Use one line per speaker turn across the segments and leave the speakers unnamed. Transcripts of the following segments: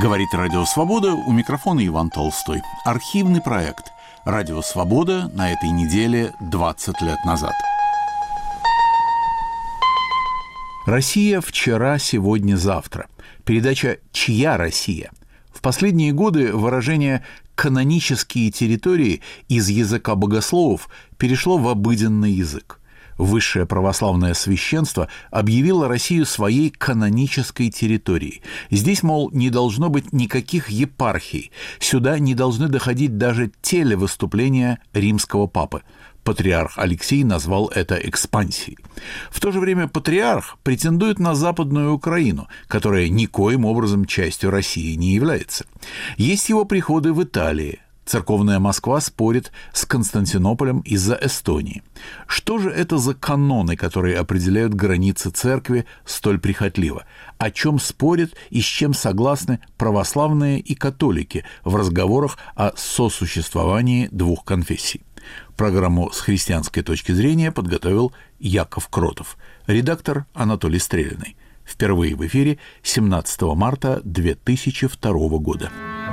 Говорит Радио Свобода, у микрофона Иван Толстой. Архивный проект «Радио Свобода» на этой неделе 20 лет назад. Россия вчера, сегодня, завтра. Передача «Чья Россия?». В последние годы выражение «канонические территории» из языка богословов перешло в обыденный язык. Высшее православное священство объявило Россию своей канонической территорией. Здесь, мол, не должно быть никаких епархий. Сюда не должны доходить даже телевыступления римского папы. Патриарх Алексий назвал это экспансией. В то же время патриарх претендует на Западную Украину, которая никоим образом частью России не является. Есть его приходы в Италии. Церковная Москва спорит с Константинополем из-за Эстонии. Что же это за каноны, которые определяют границы церкви столь прихотливо? О чем спорят и с чем согласны православные и католики в разговорах о сосуществовании двух конфессий? Программу «С христианской точки зрения» подготовил Яков Кротов, редактор Анатолий Стрелиный. Впервые в эфире 17 марта 2002 года.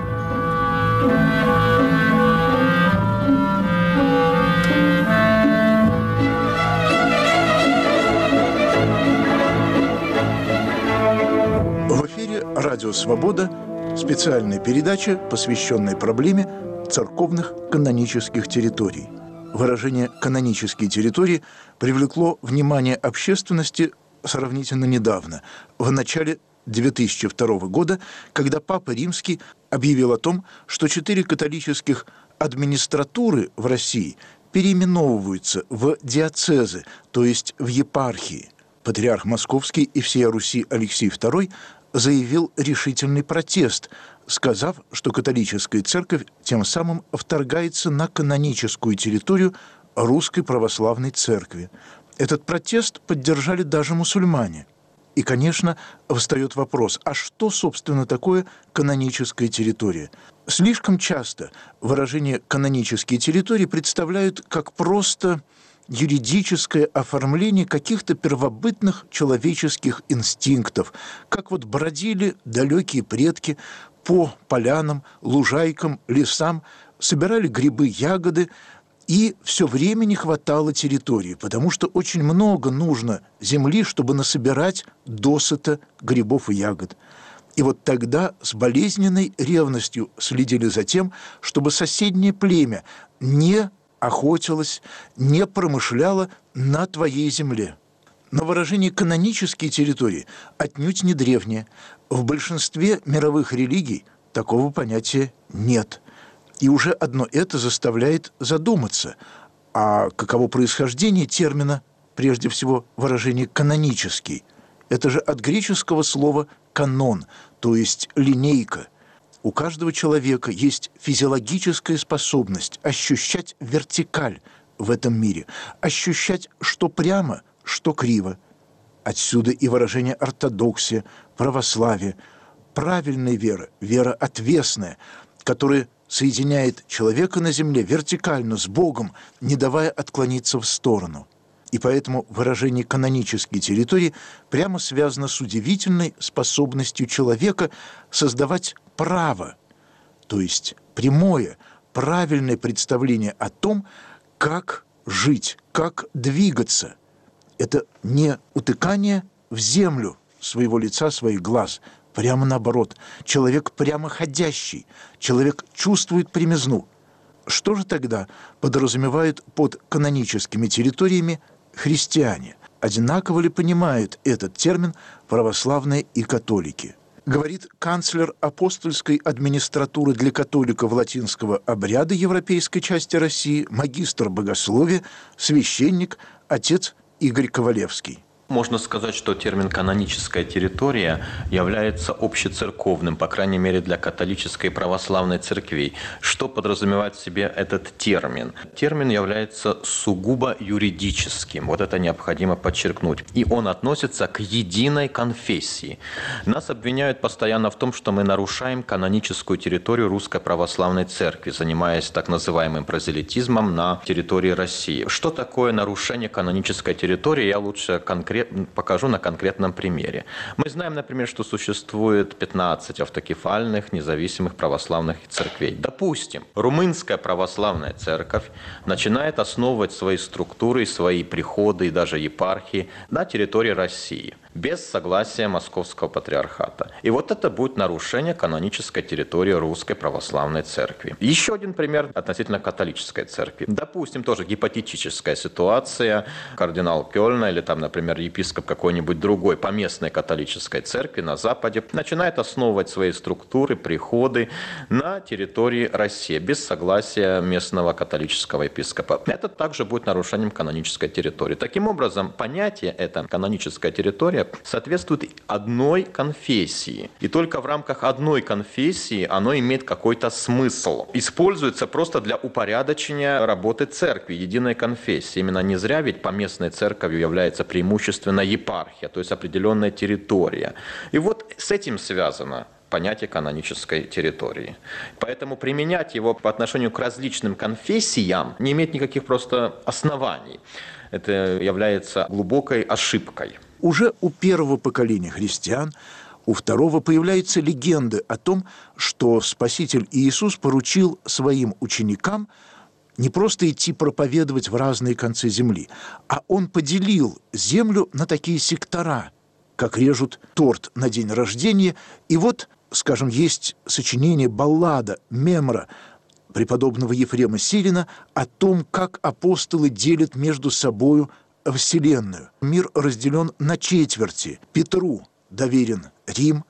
В эфире «Радио Свобода» специальная передача, посвященная проблеме церковных канонических территорий. Выражение «канонические территории» привлекло внимание общественности сравнительно недавно, в начале 2002 года, когда Папа Римский объявил о том, что 4 католических администратуры в России переименовываются в диацезы, то есть в епархии. Патриарх Московский и всея Руси Алексий II заявил решительный протест, сказав, что католическая церковь тем самым вторгается на каноническую территорию Русской Православной Церкви. Этот протест поддержали даже мусульмане. И, конечно, встает вопрос, а что, собственно, такое каноническая территория? Слишком часто выражение «канонические территории» представляют как просто юридическое оформление каких-то первобытных человеческих инстинктов, как вот бродили далекие предки по полянам, лужайкам, лесам, собирали грибы, ягоды, и все время не хватало территории, потому что очень много нужно земли, чтобы насобирать досыта грибов и ягод. И вот тогда с болезненной ревностью следили за тем, чтобы соседнее племя не охотилось, не промышляло на твоей земле. Но выражение «канонические территории» отнюдь не древнее. В большинстве мировых религий такого понятия нет. И уже одно это заставляет задуматься, а каково происхождение термина, прежде всего выражение «канонический». Это же от греческого слова «канон», то есть «линейка». У каждого человека есть физиологическая способность ощущать вертикаль в этом мире, ощущать, что прямо, что криво. Отсюда и выражение ортодоксия, православие, правильная вера, вера отвесная, которая соединяет человека на земле вертикально с Богом, не давая отклониться в сторону. И поэтому выражение «канонические территории» прямо связано с удивительной способностью человека создавать право, то есть прямое, правильное представление о том, как жить, как двигаться. Это не утыкание в землю своего лица, своих глаз, прямо наоборот. Человек прямоходящий, человек чувствует прямизну. Что же тогда подразумевают под каноническими территориями христиане? Одинаково ли понимают этот термин православные и католики? Говорит канцлер апостольской администратуры для католиков латинского обряда европейской части России, магистр богословия, священник, отец Игорь Ковалевский.
Можно сказать, что термин «каноническая территория» является общецерковным, по крайней мере для католической и православной церквей. Что подразумевает в себе этот термин? Термин является сугубо юридическим, вот это необходимо подчеркнуть. И он относится к единой конфессии. Нас обвиняют постоянно в том, что мы нарушаем каноническую территорию Русской Православной Церкви, занимаясь так называемым прозелитизмом на территории России. Что такое нарушение канонической территории? Я лучше конкретно покажу на конкретном примере. Мы знаем, например, что существует 15 автокефальных независимых православных церквей. Допустим, Румынская православная церковь начинает основывать свои структуры, свои приходы и даже епархии на территории России без согласия Московского патриархата. И вот это будет нарушение канонической территории Русской православной церкви. Еще один пример относительно католической церкви. Допустим, тоже гипотетическая ситуация. Кардинал Кёльна или там, например, епископ какой-нибудь другой поместной католической церкви на Западе начинает основывать свои структуры, приходы на территории России без согласия местного католического епископа. Это также будет нарушением канонической территории. Таким образом, понятие это каноническая территория соответствует одной конфессии. И только в рамках одной конфессии оно имеет какой-то смысл. Используется просто для упорядочения работы церкви, единой конфессии. Именно не зря ведь поместной церковью является преимущественно епархия, то есть определенная территория. И вот с этим связано понятие канонической территории. Поэтому применять его по отношению к различным конфессиям не имеет никаких просто оснований. Это является глубокой ошибкой.
Уже у первого поколения христиан, у второго появляются легенды о том, что Спаситель Иисус поручил своим ученикам не просто идти проповедовать в разные концы земли, а Он поделил землю на такие сектора, как режут торт на день рождения. И вот, скажем, есть сочинение баллада Мемра преподобного Ефрема Сирина о том, как апостолы делят между собою Вселенную. Мир разделен на четверти. Петру доверен Рим,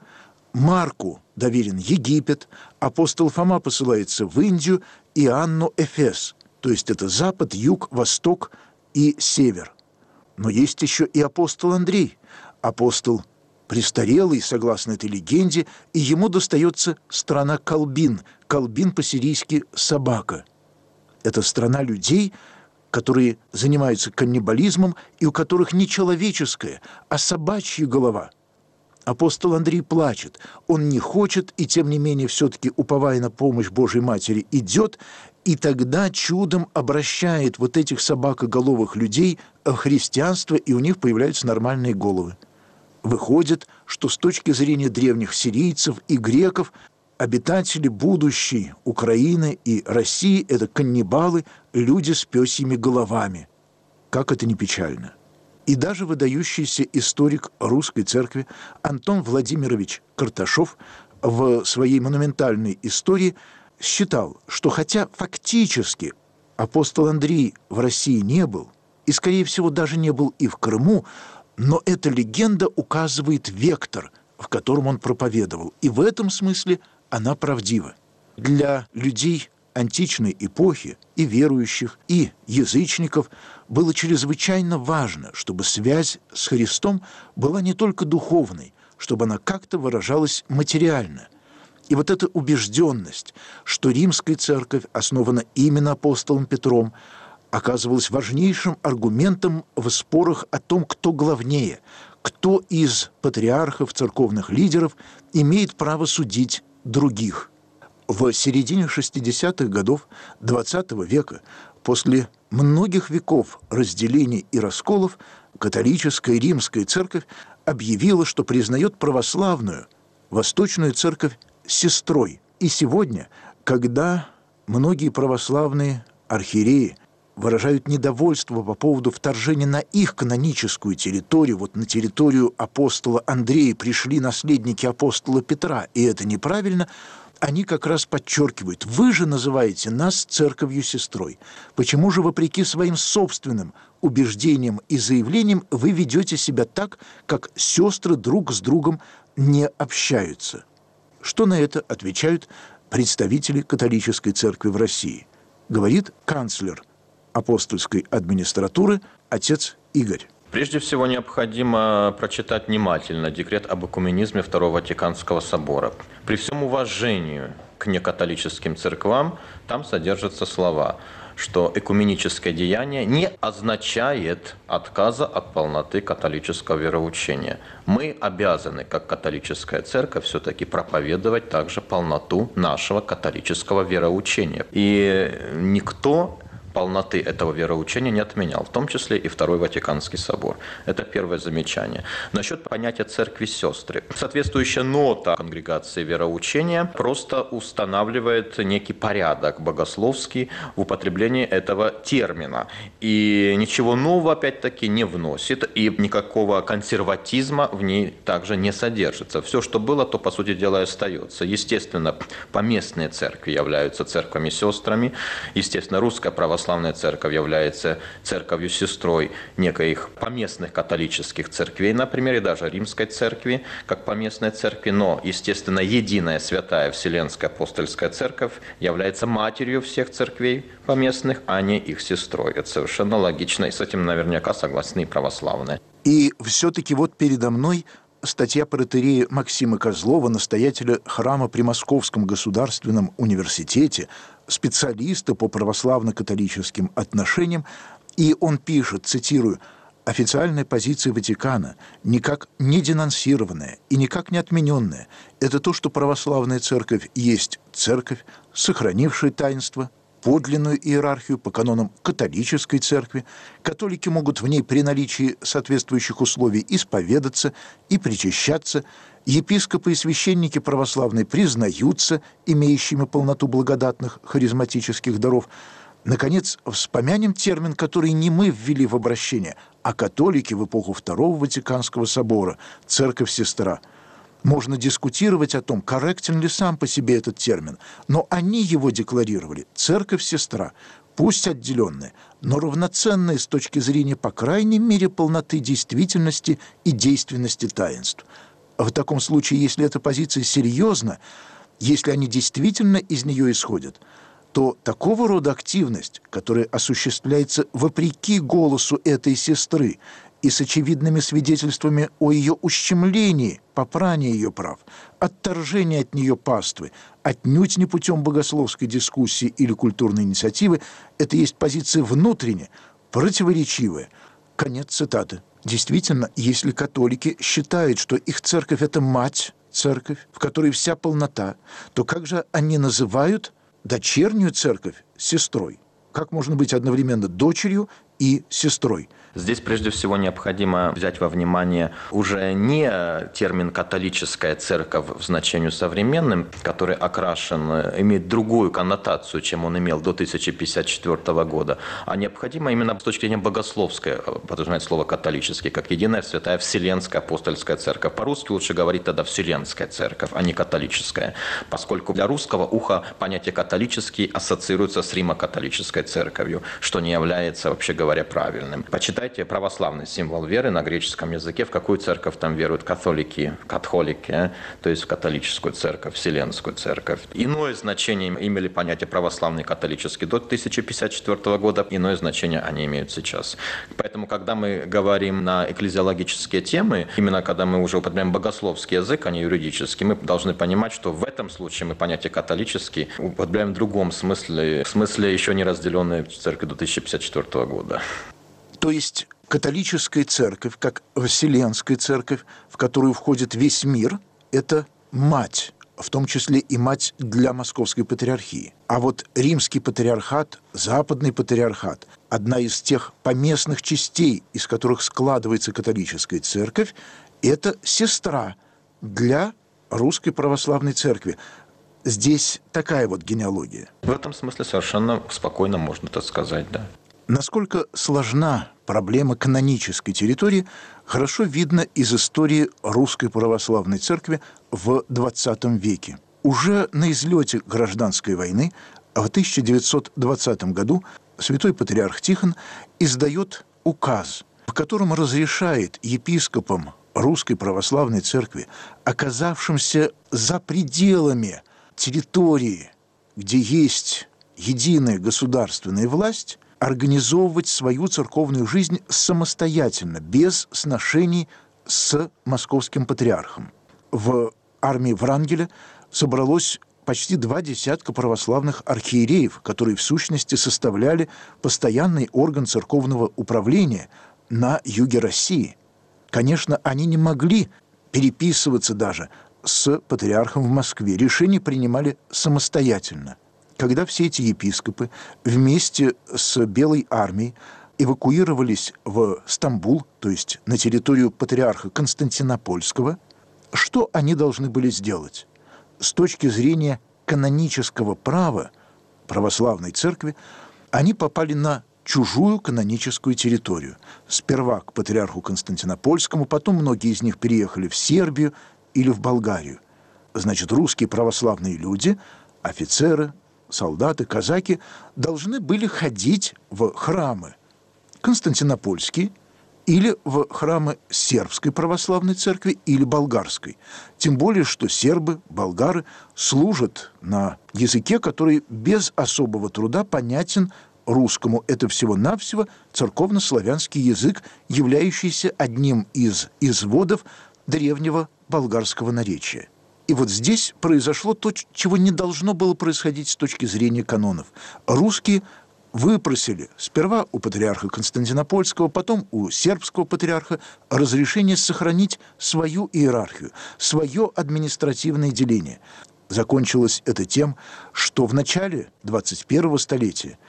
Марку доверен Египет, апостол Фома посылается в Индию, Иоанну Эфес, то есть это запад, юг, восток и север. Но есть еще и апостол Андрей, апостол престарелый, согласно этой легенде, и ему достается страна Колбин. Колбин по-сирийски «собака». Это страна людей, которые занимаются каннибализмом и у которых не человеческая, а собачья голова. Апостол Андрей плачет. Он не хочет, и тем не менее все-таки, уповая на помощь Божьей Матери, идет, и тогда чудом обращает вот этих собакоголовых людей в христианство, и у них появляются нормальные головы. Выходит, что с точки зрения древних сирийцев и греков обитатели будущей Украины и России – это каннибалы, люди с пёсьими головами. Как это не печально. И даже выдающийся историк русской церкви Антон Владимирович Карташов в своей монументальной истории считал, что хотя фактически апостол Андрей в России не был, и, скорее всего, даже не был и в Крыму, но эта легенда указывает вектор, в котором он проповедовал. И в этом смысле она правдива. Для людей античной эпохи, и верующих, и язычников, было чрезвычайно важно, чтобы связь с Христом была не только духовной, чтобы она как-то выражалась материально. И вот эта убежденность, что римская церковь основана именно апостолом Петром, оказывалась важнейшим аргументом в спорах о том, кто главнее, кто из патриархов, церковных лидеров имеет право судить других. В середине 60-х годов XX века, после многих веков разделений и расколов, католическая римская церковь объявила, что признает православную Восточную церковь сестрой. И сегодня, когда многие православные архиереи выражают недовольство по поводу вторжения на их каноническую территорию, вот на территорию апостола Андрея пришли наследники апостола Петра, и это неправильно, они как раз подчеркивают: вы же называете нас церковью-сестрой. Почему же, вопреки своим собственным убеждениям и заявлениям, вы ведете себя так, как сестры друг с другом не общаются? Что на это отвечают представители католической церкви в России? Говорит канцлер апостольской администратуры отец Игорь.
Прежде всего, необходимо прочитать внимательно декрет об экуменизме Второго Ватиканского собора. При всем уважении к некатолическим церквам там содержатся слова, что экуменическое деяние не означает отказа от полноты католического вероучения. Мы обязаны, как католическая церковь, все-таки проповедовать также полноту нашего католического вероучения. И никто полноты этого вероучения не отменял, в том числе и Второй Ватиканский собор. Это первое замечание. Насчет понятия церкви-сестры. Соответствующая нота конгрегации вероучения просто устанавливает некий порядок богословский в употреблении этого термина. И ничего нового, опять-таки, не вносит, и никакого консерватизма в ней также не содержится. Все, что было, то, по сути дела, и остается. Естественно, поместные церкви являются церквами-сестрами. Естественно, Русская Православная Церковь является церковью-сестрой некоих поместных католических церквей, например, и даже Римской Церкви, как поместной церкви. Но, естественно, единая святая Вселенская Апостольская Церковь является матерью всех церквей поместных, а не их сестрой. Это совершенно логично, и с этим наверняка согласны и православные.
И все-таки вот передо мной статья протоиерея Максима Козлова, настоятеля храма при Московском государственном университете, специалиста по православно-католическим отношениям, и он пишет, цитирую, «Официальная позиция Ватикана, никак не денонсированная и никак не отмененная, это то, что православная церковь есть церковь, сохранившая таинство, подлинную иерархию по канонам католической церкви. Католики могут в ней при наличии соответствующих условий исповедаться и причащаться. Епископы и священники православные признаются имеющими полноту благодатных харизматических даров. Наконец, вспомянем термин, который не мы ввели в обращение, а католики в эпоху Второго Ватиканского собора – церковь-сестра. Можно дискутировать о том, корректен ли сам по себе этот термин, но они его декларировали – церковь-сестра, пусть отделенная, но равноценная с точки зрения, по крайней мере, полноты действительности и действенности таинств. В таком случае, если эта позиция серьезна, если они действительно из нее исходят, то такого рода активность, которая осуществляется вопреки голосу этой сестры и с очевидными свидетельствами о ее ущемлении, попрании ее прав, отторжении от нее паствы, отнюдь не путем богословской дискуссии или культурной инициативы, это есть позиция внутренне противоречивая. Конец цитаты. Действительно, если католики считают, что их церковь – это мать, церковь, в которой вся полнота, то как же они называют дочернюю церковь сестрой? Как можно быть одновременно дочерью и сестрой?
Здесь прежде всего необходимо взять во внимание уже не термин «католическая церковь» в значении современном, который окрашен, имеет другую коннотацию, чем он имел до 1054 года, а необходимо именно с точки зрения богословской подразумевать слово «католический», как единая святая Вселенская Апостольская Церковь. По-русски лучше говорить тогда «Вселенская Церковь», а не «католическая», поскольку для русского уха понятие «католический» ассоциируется с Римо-католической церковью, что не является, вообще говоря, правильным. Почитайте православный символ веры на греческом языке, в какую церковь там веруют католики, то есть в католическую церковь, Вселенскую церковь. Иное значение имели понятие православный католический до 1054 года, иное значение они имеют сейчас. Поэтому, когда мы говорим на экклезиологические темы, именно когда мы уже употребляем богословский язык, а не юридический, мы должны понимать, что в этом случае мы понятие католический употребляем в другом смысле, в смысле еще не разделенной церкви до 1054 года.
То есть католическая церковь, как Вселенская церковь, в которую входит весь мир, это мать, в том числе и мать для Московской патриархии. А вот Римский патриархат, Западный патриархат, одна из тех поместных частей, из которых складывается католическая церковь, это сестра для Русской Православной Церкви. Здесь такая вот генеалогия.
В этом смысле совершенно спокойно можно так сказать, да.
Насколько сложна проблема канонической территории, хорошо видно из истории Русской Православной Церкви в XX веке. Уже на излете гражданской войны в 1920 году святой патриарх Тихон издает указ, в котором разрешает епископам Русской Православной Церкви, оказавшимся за пределами территории, где есть единая государственная власть, организовывать свою церковную жизнь самостоятельно, без сношений с московским патриархом. В армии Врангеля собралось почти 20 православных архиереев, которые в сущности составляли постоянный орган церковного управления на юге России. Конечно, они не могли переписываться даже с патриархом в Москве. Решения принимали самостоятельно. когда все эти епископы вместе с Белой армией эвакуировались в Стамбул, то есть на территорию патриарха Константинопольского, что они должны были сделать? С точки зрения канонического права православной церкви, они попали на чужую каноническую территорию. Сперва к патриарху Константинопольскому, потом многие из них переехали в Сербию или в Болгарию. Значит, русские православные люди, офицеры, солдаты, казаки, должны были ходить в храмы константинопольские или в храмы сербской православной церкви или болгарской. Тем более, что сербы, болгары служат на языке, который без особого труда понятен русскому. Это всего-навсего церковно-славянский язык, являющийся одним из изводов древнего болгарского наречия. И вот здесь произошло то, чего не должно было происходить с точки зрения канонов. Русские выпросили сперва у патриарха Константинопольского, потом у сербского патриарха разрешение сохранить свою иерархию, свое административное деление. Закончилось это тем, что в начале 21-го столетия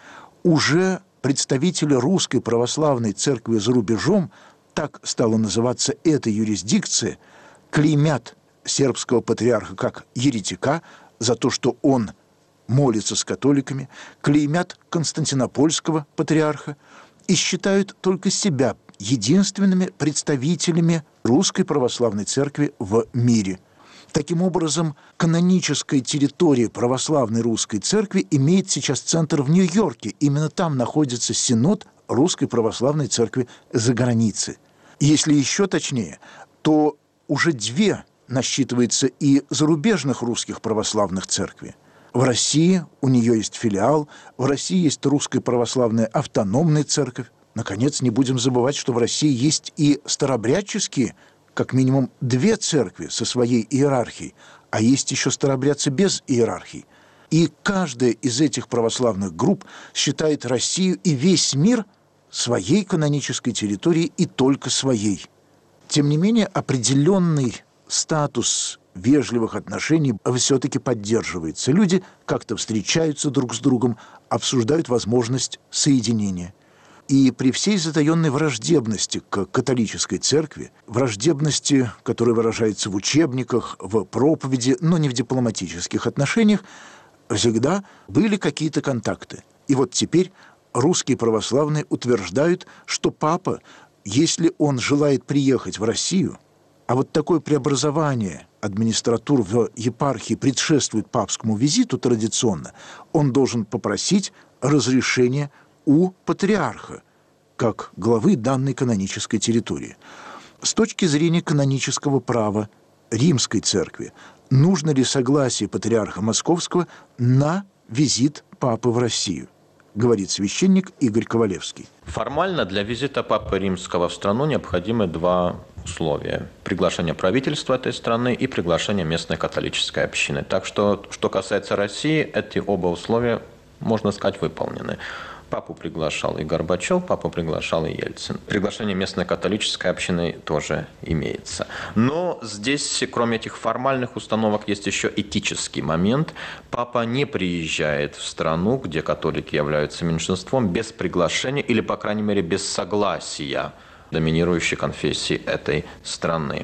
уже представители русской православной церкви за рубежом, так стала называться эта юрисдикция, клеймят сербского патриарха как еретика за то, что он молится с католиками, клеймят константинопольского патриарха и считают только себя единственными представителями русской православной церкви в мире. Таким образом, каноническая территория православной русской церкви имеет сейчас центр в Нью-Йорке. Именно там находится синод русской православной церкви за границей. Если еще точнее, то уже две насчитывается и зарубежных русских православных церквей. В России у нее есть филиал, в России есть Русская православная автономная церковь. Наконец, не будем забывать, что в России есть и старообрядческие, как минимум, две церкви со своей иерархией, а есть еще старообрядцы без иерархии. И каждая из этих православных групп считает Россию и весь мир своей канонической территорией и только своей. Тем не менее, определенный статус вежливых отношений все-таки поддерживается. Люди как-то встречаются друг с другом, обсуждают возможность соединения. И при всей затаенной враждебности к католической церкви, враждебности, которая выражается в учебниках, в проповеди, но не в дипломатических отношениях, всегда были какие-то контакты. И вот теперь русские православные утверждают, что папа, если он желает приехать в Россию, а вот такое преобразование администратур в епархии предшествует папскому визиту традиционно, он должен попросить разрешения у патриарха, как главы данной канонической территории. С точки зрения канонического права Римской Церкви, нужно ли согласие патриарха Московского на визит папы в Россию, говорит священник Игорь Ковалевский.
Формально для визита Папы Римского в страну необходимы два условия. Приглашение правительства этой страны и приглашение местной католической общины. Так что касается России, эти оба условия, можно сказать, выполнены. Папу приглашал и Горбачев, папу приглашал и Ельцин. Приглашение местной католической общины тоже имеется. Но здесь, кроме этих формальных установок, есть еще этический момент. Папа не приезжает в страну, где католики являются меньшинством, без приглашения или, по крайней мере, без согласия доминирующей конфессии этой страны.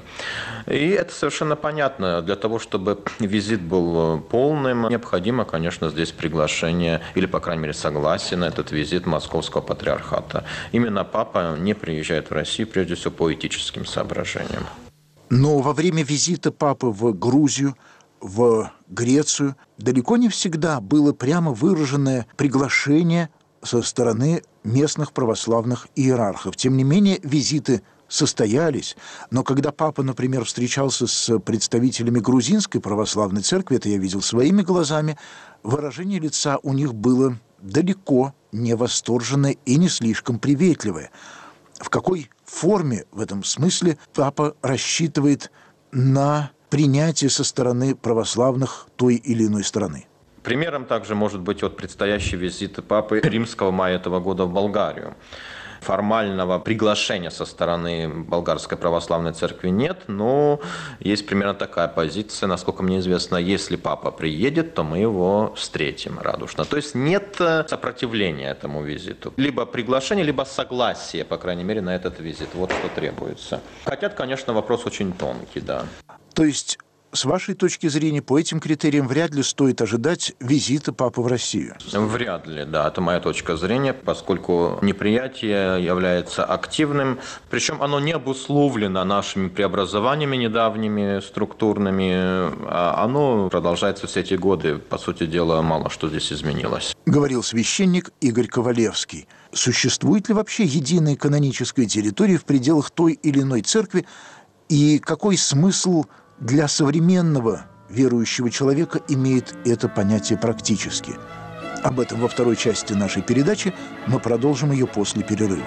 И это совершенно понятно. Для того, чтобы визит был полным, необходимо, конечно, здесь приглашение или, по крайней мере, согласие на этот визит Московского патриархата. Именно папа не приезжает в Россию, прежде всего, по этическим соображениям.
Но во время визита папы в Грузию, в Грецию, далеко не всегда было прямо выраженное приглашение со стороны местных православных иерархов. Тем не менее, визиты состоялись, но когда папа, например, встречался с представителями грузинской православной церкви, это я видел своими глазами, выражение лица у них было далеко не восторженное и не слишком приветливое. В какой форме в этом смысле папа рассчитывает на принятие со стороны православных той или иной страны?
Примером также может быть предстоящий визит Папы Римского в мае этого года в Болгарию. формального приглашения со стороны Болгарской православной церкви нет, но есть примерно такая позиция, насколько мне известно, если папа приедет, то мы его встретим радушно. То есть нет сопротивления этому визиту. Либо приглашение, либо согласие, по крайней мере, на этот визит. Вот что требуется. Хотя, конечно, вопрос очень тонкий, да.
То есть, с вашей точки зрения, по этим критериям вряд ли стоит ожидать визита папы в Россию?
Вряд ли, да, это моя точка зрения, поскольку неприятие является активным, причем оно не обусловлено нашими преобразованиями недавними, структурными, а оно продолжается все эти годы. По сути дела, мало что здесь изменилось.
Говорил священник Игорь Ковалевский. Существует ли вообще единая каноническая территория в пределах той или иной церкви, и какой смысл для современного верующего человека имеет это понятие практически? Об этом во второй части нашей передачи. Мы продолжим ее после перерыва.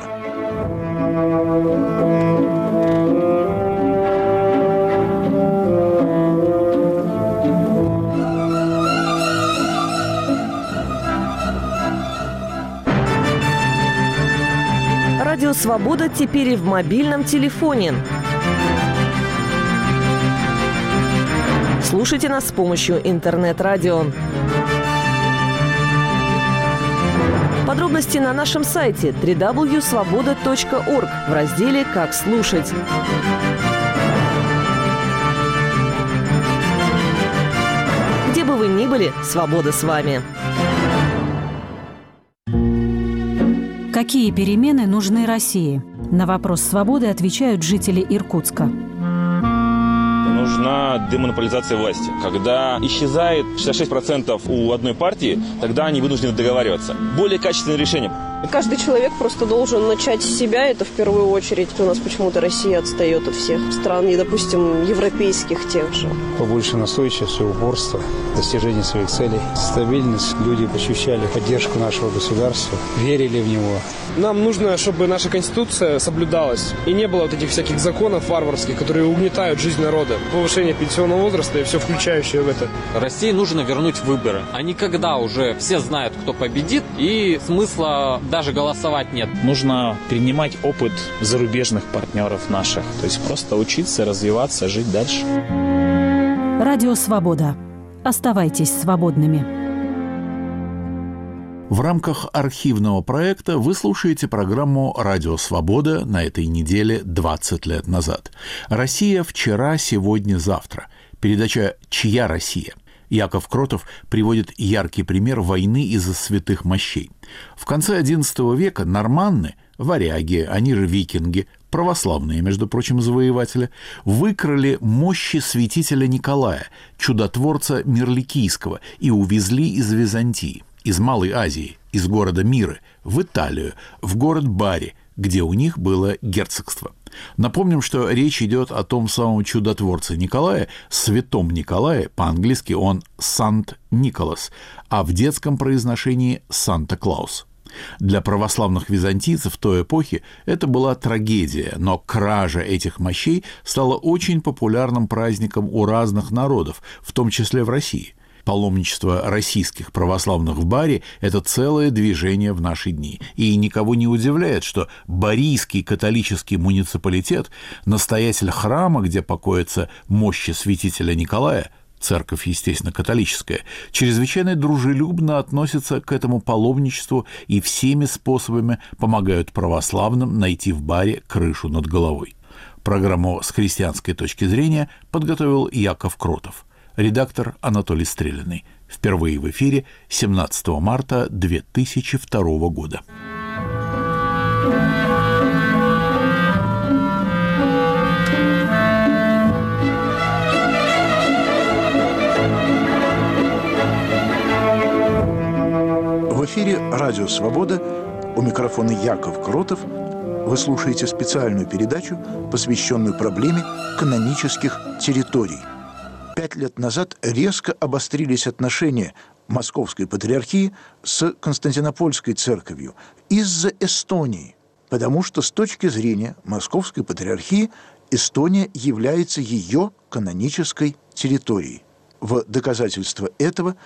Радио «Свобода» теперь и в мобильном телефоне. Слушайте нас с помощью интернет-радио. Подробности на нашем сайте www.svoboda.org в разделе «Как слушать». Где бы вы ни были, свобода с вами.
Какие перемены нужны России? На вопрос «Свободы» отвечают жители Иркутска.
Нужна демонополизация власти. Когда исчезает 66% у одной партии, тогда они вынуждены договариваться. Более качественное решение.
Каждый человек просто должен начать с себя, это в первую очередь. У нас почему-то Россия отстает от всех стран, и, допустим, европейских тех же.
Побольше настойчивости, упорства, достижения своих целей, стабильность. Люди ощущали поддержку нашего государства, верили в него.
Нам нужно, чтобы наша Конституция соблюдалась, и не было вот этих всяких законов варварских, которые угнетают жизнь народа. Повышение пенсионного возраста и все включающее в это.
России нужно вернуть выборы. А не когда уже все знают, кто победит, и смысла даже голосовать нет.
Нужно перенимать опыт зарубежных партнеров наших. То есть просто учиться, развиваться, жить дальше.
Радио «Свобода». Оставайтесь свободными.
В рамках архивного проекта вы слушаете программу «Радио Свобода» на этой неделе 20 лет назад. «Россия вчера, сегодня, завтра». Передача «Чья Россия?». Яков Кротов приводит яркий пример войны из-за святых мощей. В конце XI века норманны, варяги, они же викинги, православные, между прочим, завоеватели, выкрали мощи святителя Николая, чудотворца Мирликийского, и увезли из Византии, из Малой Азии, из города Миры, в Италию, в город Бари, где у них было герцогство. Напомним, что речь идет о том самом чудотворце Николая, святом Николае, по-английски он Сант-Николас, а в детском произношении Санта-Клаус. Для православных византийцев той эпохи это была трагедия, но кража этих мощей стала очень популярным праздником у разных народов, в том числе в России. Паломничество российских православных в Бари – это целое движение в наши дни. И никого не удивляет, что Барийский католический муниципалитет, настоятель храма, где покоятся мощи святителя Николая, церковь, естественно, католическая, чрезвычайно дружелюбно относится к этому паломничеству и всеми способами помогают православным найти в Бари крышу над головой. Программу с христианской точки зрения подготовил Яков Кротов. Редактор Анатолий Стрелянный. Впервые в эфире 17 марта 2002 года.
В эфире «Радио Свобода». У микрофона Яков Кротов. Вы слушаете специальную передачу, посвященную проблеме канонических территорий. 5 лет назад резко обострились отношения Московской патриархии с Константинопольской церковью из-за Эстонии, потому что с точки зрения Московской патриархии Эстония является ее канонической территорией. В доказательство этого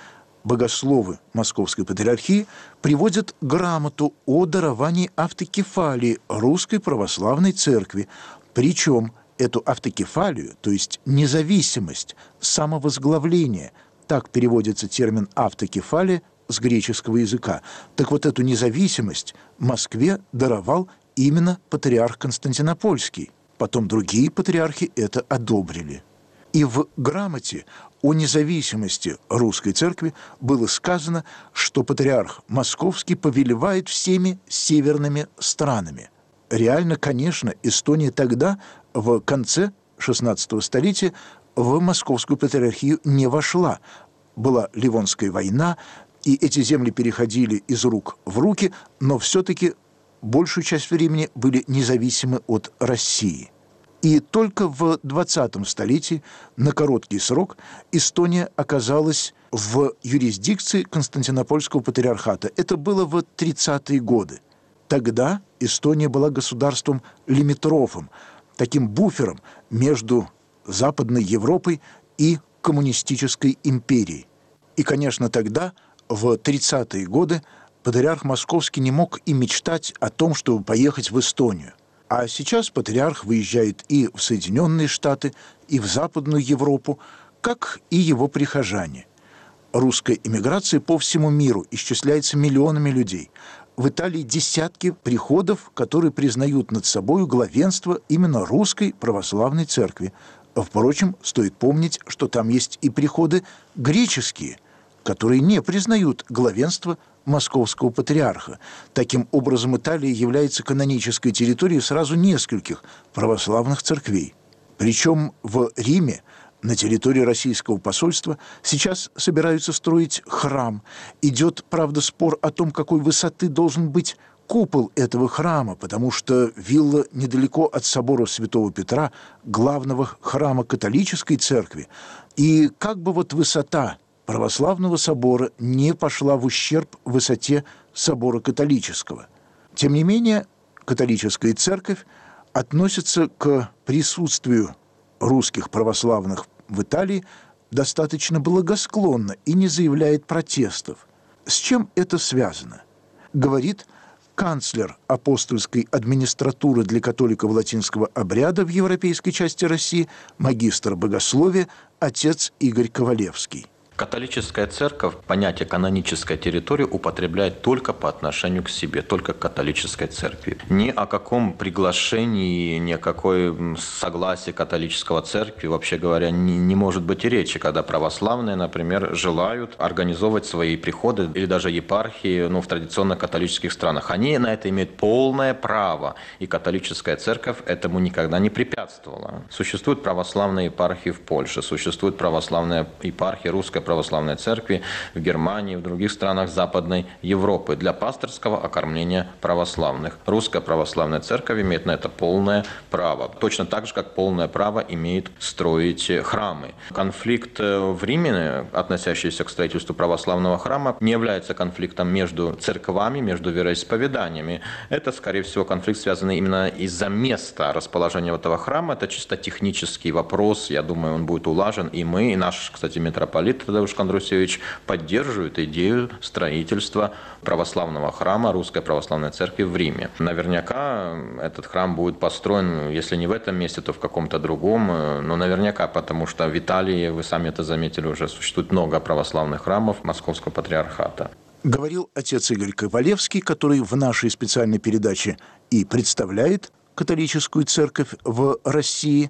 богословы Московской Патриархии приводят грамоту о даровании автокефалии Русской Православной Церкви. Причем эту автокефалию, то есть независимость, самовозглавление, так переводится термин автокефалия с греческого языка. Так вот, эту независимость Москве даровал именно патриарх Константинопольский. Потом другие патриархи это одобрили. И в грамоте о независимости Русской Церкви было сказано, что патриарх Московский повелевает всеми северными странами. Реально, конечно, Эстония тогда, в конце XVI столетия, в Московскую Патриархию не вошла. Была Ливонская война, и эти земли переходили из рук в руки, но все-таки большую часть времени были независимы от России. И только в XX столетии, на короткий срок, Эстония оказалась в юрисдикции Константинопольского патриархата. Это было в 30-е годы. Тогда Эстония была государством лимитрофом, таким буфером между Западной Европой и коммунистической империей. И, конечно, тогда, в 30-е годы, патриарх Московский не мог и мечтать о том, чтобы поехать в Эстонию. А сейчас патриарх выезжает и в Соединенные Штаты, и в Западную Европу, как и его прихожане. Русская эмиграция по всему миру исчисляется миллионами людей. В Италии десятки приходов, которые признают над собой главенство именно Русской Православной Церкви. Впрочем, стоит помнить, что там есть и приходы греческие, которые не признают главенство Московского патриарха. Таким образом, Италия является канонической территорией сразу нескольких православных церквей. Причем в Риме, на территории российского посольства, сейчас собираются строить храм. Идет, правда, спор о том, какой высоты должен быть купол этого храма, потому что вилла недалеко от собора Святого Петра, главного храма католической церкви. И как бы вот высота православного собора не пошла в ущерб высоте собора католического. Тем не менее, католическая церковь относится к присутствию русских православных в Италии достаточно благосклонно и не заявляет протестов. С чем это связано? Говорит канцлер апостольской администратуры для католиков латинского обряда в европейской части России, магистр богословия, отец Игорь Ковалевский.
Католическая церковь понятие канонической территории употребляет только по отношению к себе, только к католической церкви. Ни о каком приглашении, ни о какой согласии католического церкви, вообще говоря, не может быть и речи, когда православные, например, желают организовывать свои приходы или даже епархии в традиционно католических странах. Они на это имеют полное право, и католическая церковь этому никогда не препятствовала. Существуют православные епархии в Польше, существует православная епархия Русской Православной Церкви в Германии, в других странах Западной Европы для пасторского окормления православных. Русская Православная Церковь имеет на это полное право. Точно так же, как полное право имеет строить храмы. Конфликт в Риме, относящийся к строительству православного храма, не является конфликтом между церквами, между вероисповеданиями. Это, скорее всего, конфликт, связанный именно из-за места расположения этого храма. Это чисто технический вопрос. Я думаю, он будет улажен. И мы, и наш, кстати, митрополит Тадеуш Кондрусевич поддерживают идею строительства православного храма Русской Православной Церкви в Риме. Наверняка этот храм будет построен, если не в этом месте, то в каком-то другом, но наверняка, потому что в Италии, вы сами это заметили, уже существует много православных храмов Московского патриархата.
Говорил отец Игорь Ковалевский, который в нашей специальной передаче и представляет католическую церковь в России.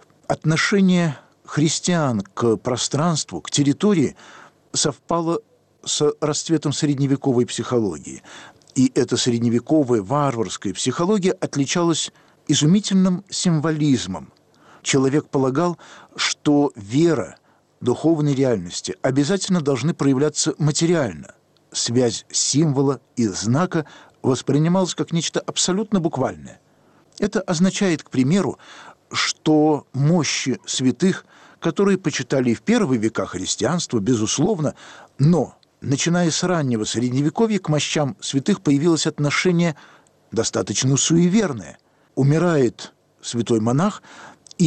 Отношение христиан к пространству, к территории совпало с расцветом средневековой психологии. И эта средневековая варварская психология отличалась изумительным символизмом. Человек полагал, что вера духовной реальности обязательно должны проявляться материально. Связь символа и знака воспринималась как нечто абсолютно буквальное. Это означает, к примеру, что мощи святых, которые почитали и в первые века христианства, безусловно, но, начиная с раннего Средневековья, к мощам святых появилось отношение достаточно суеверное. Умирает святой монах, и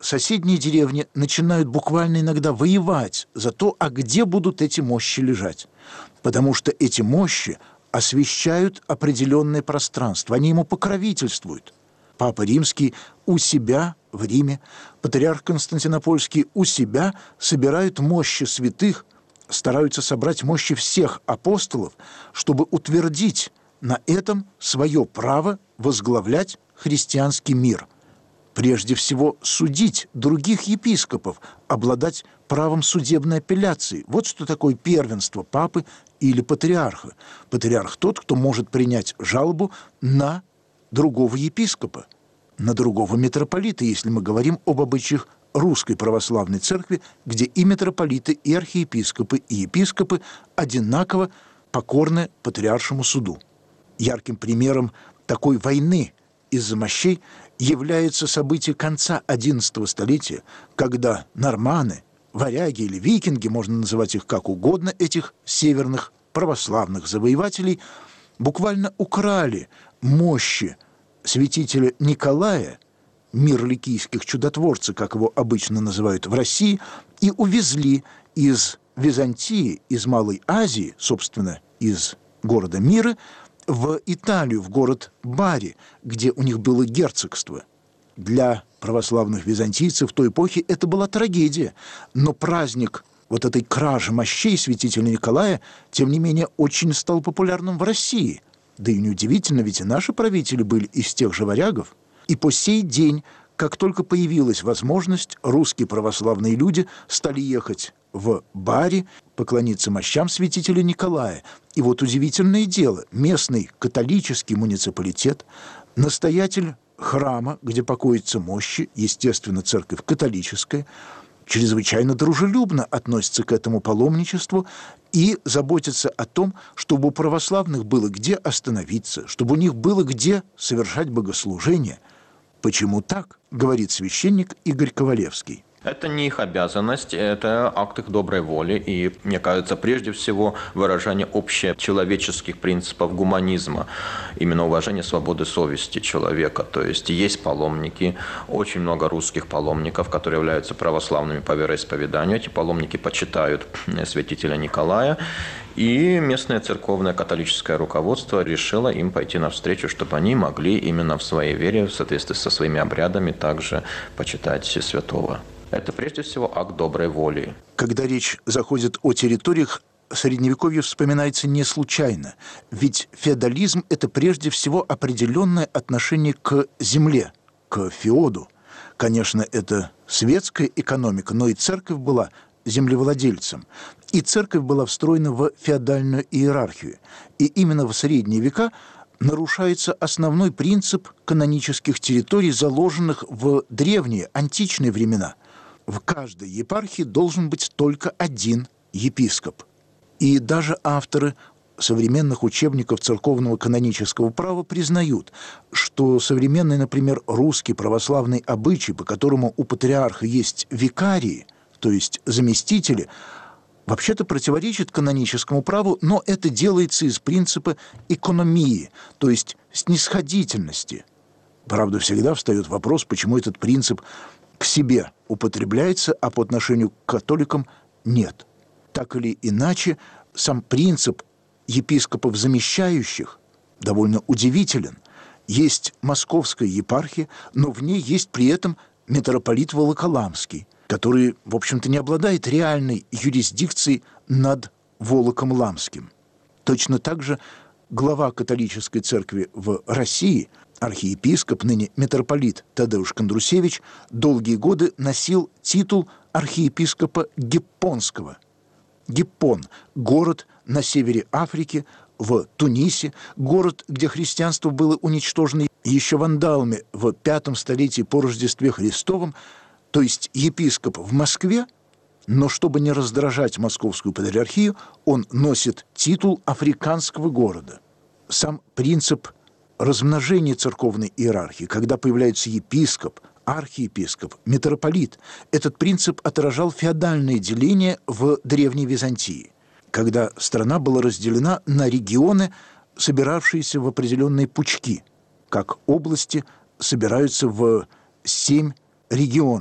соседние деревни начинают буквально иногда воевать за то, а где будут эти мощи лежать. Потому что эти мощи освещают определенное пространство, они ему покровительствуют. Папа Римский у себя в Риме, патриарх Константинопольский у себя собирают мощи святых, стараются собрать мощи всех апостолов, чтобы утвердить на этом свое право возглавлять христианский мир. Прежде всего, судить других епископов, обладать правом судебной апелляции. Вот что такое первенство папы или патриарха. Патриарх тот, кто может принять жалобу на другого епископа, на другого митрополита, если мы говорим об обычаях Русской Православной Церкви, где и митрополиты, и архиепископы, и епископы одинаково покорны патриаршему суду. Ярким примером такой войны из-за мощей является событие конца XI столетия, когда норманы, варяги или викинги, можно называть их как угодно, этих северных православных завоевателей, буквально украли мощи святителя Николая, мир ликийских чудотворца, как его обычно называют в России, и увезли из Византии, из Малой Азии, собственно, из города Миры, в Италию, в город Бари, где у них было герцогство. Для православных византийцев в той эпохе это была трагедия, но праздник вот этой кражи мощей святителя Николая, тем не менее, очень стал популярным в России. Да и неудивительно, ведь и наши правители были из тех же варягов. И по сей день, как только появилась возможность, русские православные люди стали ехать в Бари, поклониться мощам святителя Николая. И вот удивительное дело, местный католический муниципалитет, настоятель храма, где покоятся мощи, естественно, церковь католическая, чрезвычайно дружелюбно относится к этому паломничеству и заботится о том, чтобы у православных было где остановиться, чтобы у них было где совершать богослужение. Почему так, говорит священник Игорь Ковалевский.
Это не их обязанность, это акт их доброй воли. И, мне кажется, прежде всего выражение общечеловеческих принципов гуманизма, именно уважение свободы совести человека. То есть паломники, очень много русских паломников, которые являются православными по вероисповеданию. Эти паломники почитают святителя Николая. И местное церковное католическое руководство решило им пойти навстречу, чтобы они могли именно в своей вере, в соответствии со своими обрядами, также почитать святого. Это прежде всего акт доброй воли.
Когда речь заходит о территориях, Средневековье вспоминается не случайно. Ведь феодализм – это прежде всего определенное отношение к земле, к феоду. Конечно, это светская экономика, но и церковь была землевладельцем. И церковь была встроена в феодальную иерархию. И именно в средние века нарушается основной принцип канонических территорий, заложенных в древние, античные времена. В каждой епархии должен быть только один епископ. И даже авторы современных учебников церковного канонического права признают, что современный, например, русский православный обычай, по которому у патриарха есть викарии, то есть заместители, вообще-то противоречит каноническому праву, но это делается из принципа экономии, то есть снисходительности. Правда, всегда встает вопрос, почему этот принцип к себе употребляется, а по отношению к католикам нет. Так или иначе, сам принцип епископов замещающих довольно удивителен. Есть московская епархия, но в ней есть при этом митрополит Волоколамский, который, в общем-то, не обладает реальной юрисдикцией над Волоком-Ламским. Точно так же глава католической церкви в России, архиепископ, ныне митрополит Тадеуш Кондрусевич, долгие годы носил титул архиепископа Гиппонского. Гиппон – город на севере Африки, в Тунисе, город, где христианство было уничтожено еще вандалами в V столетии по Рождестве Христовом, то есть епископ в Москве, но чтобы не раздражать московскую патриархию, он носит титул африканского города. Сам принцип размножения церковной иерархии, когда появляется епископ, архиепископ, митрополит, этот принцип отражал феодальное деление в Древней Византии, когда страна была разделена на регионы, собиравшиеся в определенные пучки, как области собираются в 7 регионов,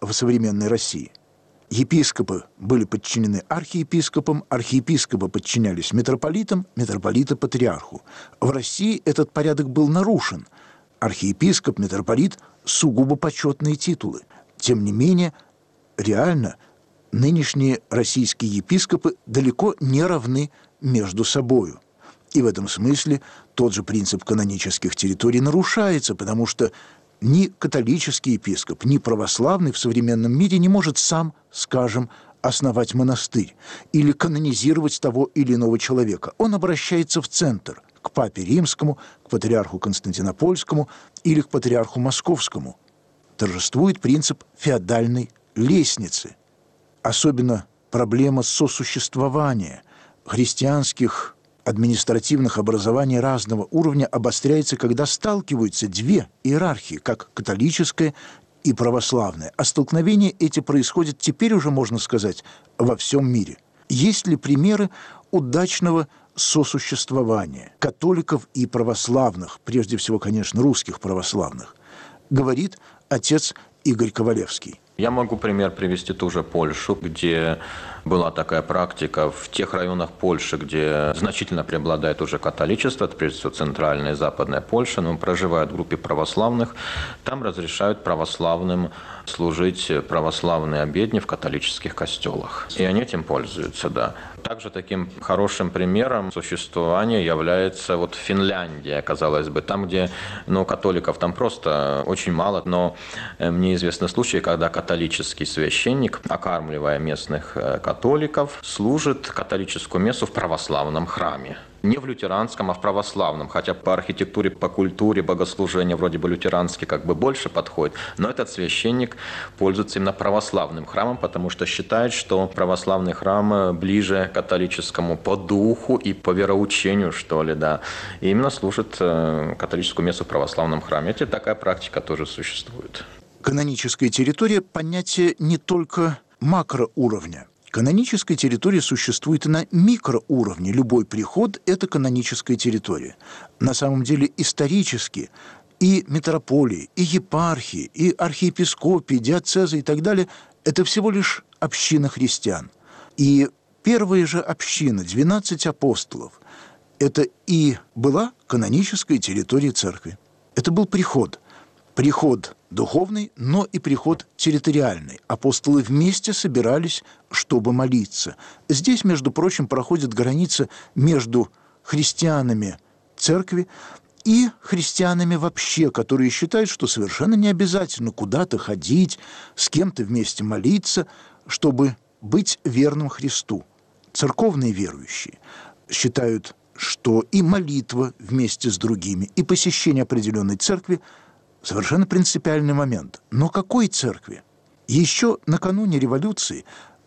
в современной России. Епископы были подчинены архиепископам, архиепископы подчинялись митрополитам, митрополиты – патриарху. В России этот порядок был нарушен. Архиепископ, митрополит – сугубо почетные титулы. Тем не менее, реально нынешние российские епископы далеко не равны между собою. И в этом смысле тот же принцип канонических территорий нарушается, потому что ни католический епископ, ни православный в современном мире не может сам, скажем, основать монастырь или канонизировать того или иного человека. Он обращается в центр, к папе римскому, к патриарху Константинопольскому или к патриарху Московскому. Торжествует принцип феодальной лестницы. Особенно проблема сосуществования христианских административных образований разного уровня обостряется, когда сталкиваются две иерархии, как католическая и православная. А столкновения эти происходят теперь уже, можно сказать, во всем мире. Есть ли примеры удачного сосуществования католиков и православных, прежде всего, конечно, русских православных, говорит отец Игорь Ковалевский.
Я могу пример привести ту же Польшу, где была такая практика в тех районах Польши, где значительно преобладает уже католичество, это прежде всего центральная и западная Польша, но проживают в группе православных, там разрешают православным служить православные обедни в католических костелах. И они этим пользуются, да. Также таким хорошим примером существования является вот Финляндия, казалось бы, там, где католиков там просто очень мало, но мне известны случаи, когда католический священник, окармливая местных католиков, служит католическую мессу в православном храме. Не в лютеранском, а в православном, хотя по архитектуре, по культуре богослужения вроде бы лютеранский больше подходит, но этот священник пользуется именно православным храмом, потому что считает, что православный храм ближе к католическому по духу и по вероучению, что ли, да, и именно служит католическую мессу в православном храме. Это такая практика тоже существует.
Каноническая территория – понятие не только макроуровня. Каноническая территория существует и на микроуровне. Любой приход – это каноническая территория. На самом деле исторически и митрополии, и епархии, и архиепископии, диоцезы и так далее – это всего лишь община христиан. И первая же община, 12 апостолов, это и была каноническая территория церкви. Это был приход. Приход духовный, но и приход территориальный. Апостолы вместе собирались, чтобы молиться. Здесь, между прочим, проходит граница между христианами церкви и христианами вообще, которые считают, что совершенно не обязательно куда-то ходить, с кем-то вместе молиться, чтобы быть верным Христу. Церковные верующие считают, что и молитва вместе с другими, и посещение определенной церкви совершенно принципиальный момент. Но какой церкви? Еще накануне революции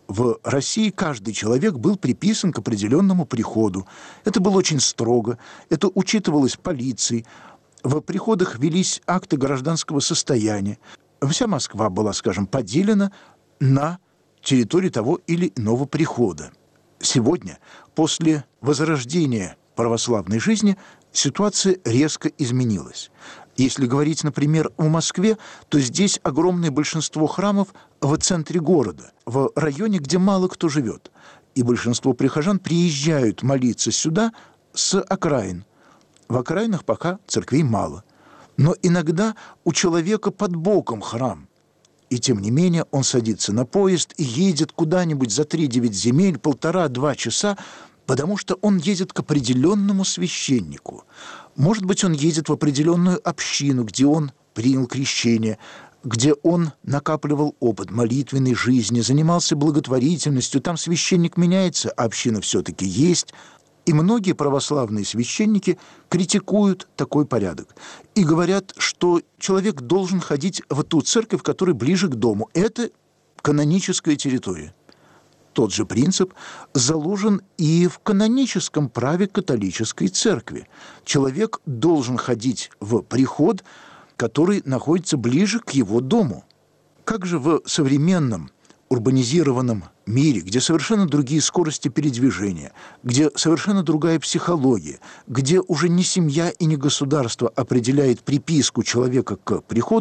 в России каждый человек был приписан к определенному приходу. Это было очень строго, это учитывалось полицией. В приходах велись акты гражданского состояния. Вся Москва была, скажем, поделена на территории того или иного прихода. Сегодня, после возрождения православной жизни, ситуация резко изменилась. Если говорить, например, о Москве, то здесь огромное большинство храмов в центре города, в районе, где мало кто живет. И большинство прихожан приезжают молиться сюда с окраин. В окраинах пока церквей мало. Но иногда у человека под боком храм. И тем не менее он садится на поезд и едет куда-нибудь за 3-9 земель, 1,5-2 часа, потому что он едет к определенному священнику. Может быть, он едет в определенную общину, где он принял крещение, где он накапливал опыт молитвенной жизни, занимался благотворительностью. Там священник меняется, а община все-таки есть. И многие православные священники критикуют такой порядок и говорят, что человек должен ходить в ту церковь, которая ближе к дому. Это каноническая территория. Тот же принцип заложен и в каноническом праве католической церкви. Человек должен ходить в приход, который находится ближе к его дому. Как же в современном урбанизированном мире, где совершенно другие скорости передвижения, где совершенно другая психология, где уже не семья и не государство определяет приписку человека к приходу,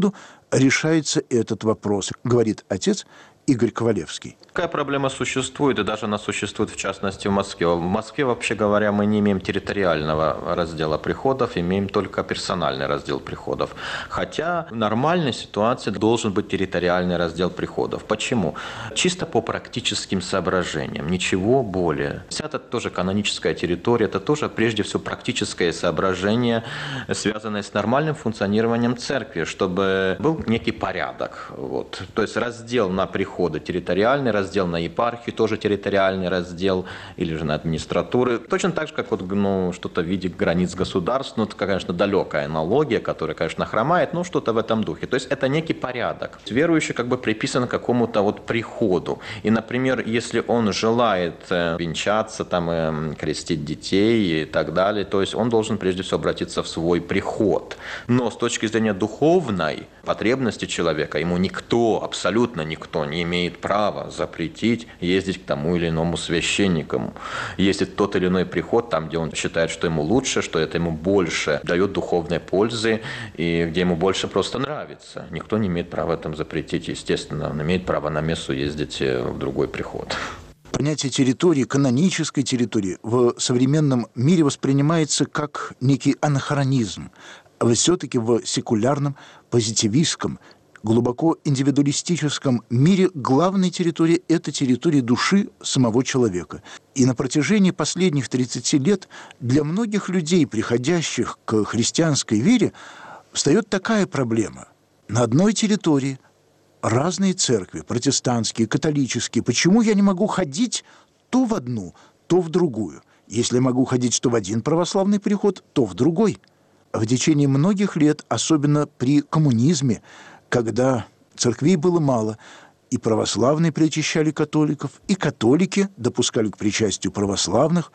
решается этот вопрос, говорит отец Игорь Ковалевский.
Такая проблема существует, и даже она существует, в частности, в Москве. В Москве, вообще говоря, мы не имеем территориального раздела приходов, имеем только персональный раздел приходов. Хотя в нормальной ситуации должен быть территориальный раздел приходов. Почему? Чисто по практическим соображениям, ничего более. Это тоже каноническая территория, это тоже, прежде всего, практическое соображение, связанное с нормальным функционированием церкви, чтобы был некий порядок. Вот. То есть раздел на приходы территориальный, раздел на епархию, тоже территориальный раздел, или же на администратуры. Точно так же, как вот, что-то в виде границ государств, это, конечно, далекая аналогия, которая, конечно, хромает, но что-то в этом духе. То есть это некий порядок. Верующий приписан к какому-то приходу. И, например, если он желает венчаться, крестить детей и так далее, то есть он должен прежде всего обратиться в свой приход. Но с точки зрения духовной потребности человека, ему никто, абсолютно никто не имеет права запретить ездить к тому или иному священнику. Ездить в тот или иной приход, там, где он считает, что ему лучше, что это ему больше дает духовной пользы, и где ему больше просто нравится. Никто не имеет права этому запретить. Естественно, он имеет право на мессу ездить в другой приход.
Понятие территории, канонической территории в современном мире воспринимается как некий анахронизм. А все-таки в секулярном, позитивистском, глубоко индивидуалистическом мире главной территорией – это территория души самого человека. И на протяжении последних 30 лет для многих людей, приходящих к христианской вере, встает такая проблема. На одной территории разные церкви, протестантские, католические. Почему я не могу ходить то в одну, то в другую? Если я могу ходить то в один православный приход, то в другой. В течение многих лет, особенно при коммунизме, когда церквей было мало, и православные причащали католиков, и католики допускали к причастию православных.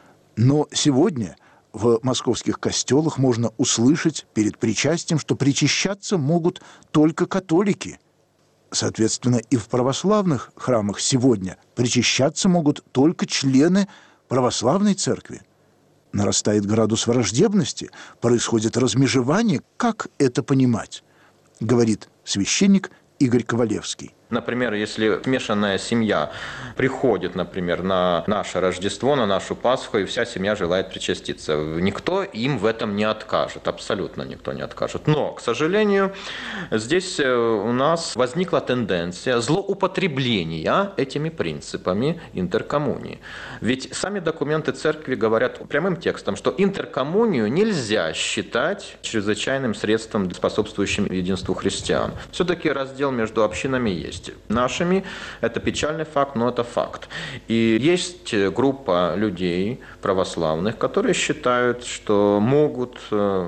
Но сегодня в московских костелах можно услышать перед причастием, что причащаться могут только католики. Соответственно, и в православных храмах сегодня причащаться могут только члены православной церкви. Нарастает градус враждебности, происходит размежевание. Как это понимать? Говорит священник Игорь Ковалевский.
Например, если смешанная семья приходит, например, на наше Рождество, на нашу Пасху, и вся семья желает причаститься, никто им в этом не откажет, абсолютно никто не откажет. Но, к сожалению, здесь у нас возникла тенденция злоупотребления этими принципами интеркоммунии. Ведь сами документы церкви говорят прямым текстом, что интеркоммунию нельзя считать чрезвычайным средством, способствующим единству христиан. Все-таки раздел между общинами есть. Нашими это печальный факт, но это факт. И есть группа людей православных, которые считают, что могут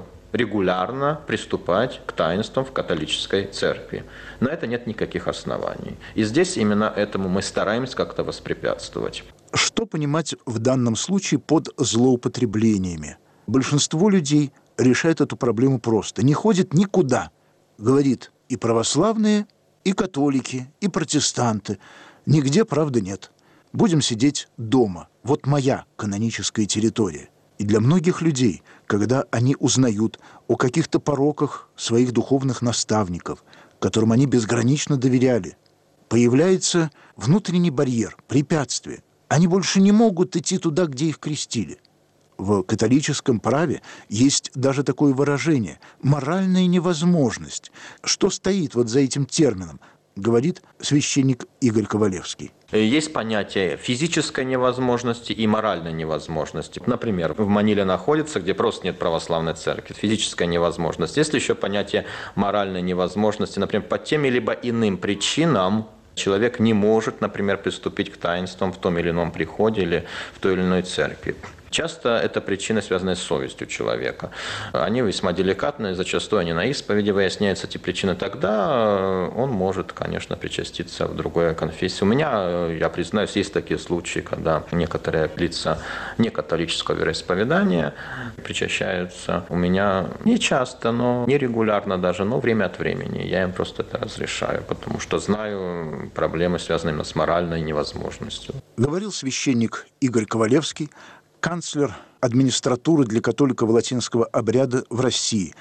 регулярно приступать к таинствам в католической церкви. На это нет никаких оснований. И здесь именно этому мы стараемся как-то воспрепятствовать.
Что понимать в данном случае под злоупотреблениями? Большинство людей решает эту проблему просто. Не ходит никуда. Говорит, и православные, и католики, и протестанты. Нигде, правда, нет. Будем сидеть дома. Вот моя каноническая территория. И для многих людей, когда они узнают о каких-то пороках своих духовных наставников, которым они безгранично доверяли, появляется внутренний барьер, препятствие. Они больше не могут идти туда, где их крестили. В католическом праве есть даже такое выражение – моральная невозможность. Что стоит вот за этим термином, говорит священник Игорь Ковалевский.
Есть понятие физической невозможности и моральной невозможности. Например, в Маниле находится, где просто нет православной церкви. Физическая невозможность. Есть еще понятие моральной невозможности. Например, по тем либо иным причинам человек не может, например, приступить к таинствам в том или ином приходе или в той или иной церкви. Часто это причины, связанные с совестью человека. Они весьма деликатные, зачастую они на исповеди выясняются, эти причины. Тогда он может, конечно, причаститься в другой конфессии. У меня, я признаюсь, есть такие случаи, когда некоторые лица некатолического вероисповедания причащаются. У меня не часто, но нерегулярно даже, но время от времени. Я им просто это разрешаю, потому что знаю проблемы, связанные именно с моральной невозможностью.
Говорил священник Игорь Ковалевский, канцлер администратуры для католиков латинского обряда в России.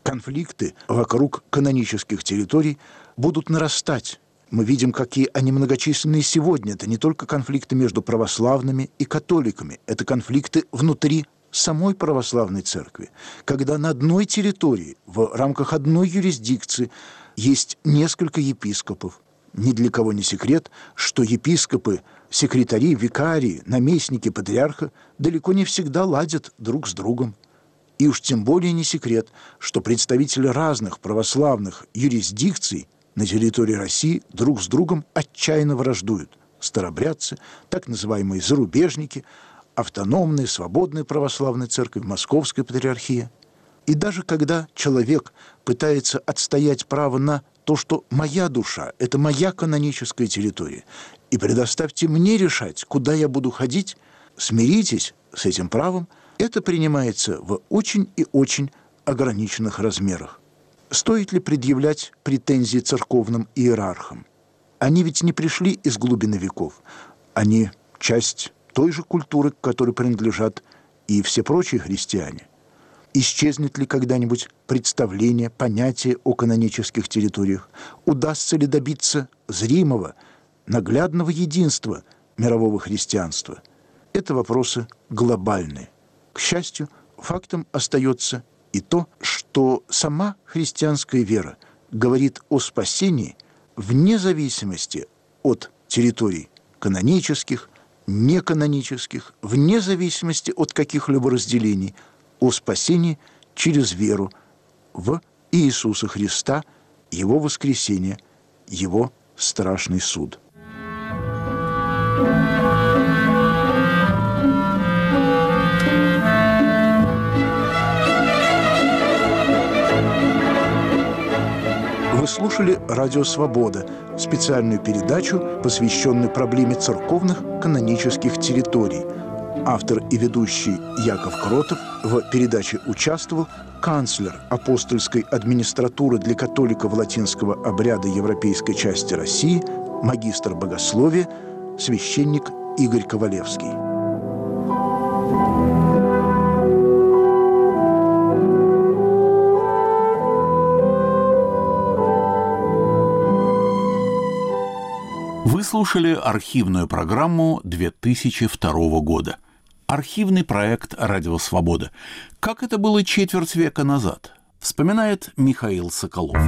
конфликты вокруг канонических территорий будут нарастать. Мы видим, какие они многочисленные сегодня. Это не только конфликты между православными и католиками, это конфликты внутри самой православной церкви, когда на одной территории, в рамках одной юрисдикции есть несколько епископов. Ни для кого не секрет, что епископы, секретари, викарии, наместники патриарха далеко не всегда ладят друг с другом. И уж тем более не секрет, что представители разных православных юрисдикций на территории России друг с другом отчаянно враждуют. Старобрядцы, так называемые зарубежники, автономная, свободная православная церковь, Московская патриархия. И даже когда человек пытается отстоять право на то, что моя душа – это моя каноническая территория, и предоставьте мне решать, куда я буду ходить, смиритесь с этим правом, это принимается в очень и очень ограниченных размерах. Стоит ли предъявлять претензии церковным иерархам? Они ведь не пришли из глубины веков. Они часть той же культуры, к которой принадлежат и все прочие христиане. Исчезнет ли когда-нибудь представление, понятие о канонических территориях? Удастся ли добиться зримого, наглядного единства мирового христианства? Это вопросы глобальные. К счастью, фактом остается и то, что сама христианская вера говорит о спасении вне зависимости от территорий канонических, неканонических, вне зависимости от каких-либо разделений, о спасении через веру в Иисуса Христа, Его воскресение, Его страшный суд. Вы слушали «Радио Свобода», специальную передачу, посвященную проблеме церковных канонических территорий. Автор и ведущий Яков Кротов. В передаче участвовал канцлер апостольской администратуры для католиков латинского обряда европейской части России, магистр богословия, священник Игорь Ковалевский.
Вы слушали архивную программу 2002 года. Архивный проект «Радио Свобода». Как это было четверть века назад, вспоминает Михаил Соколов.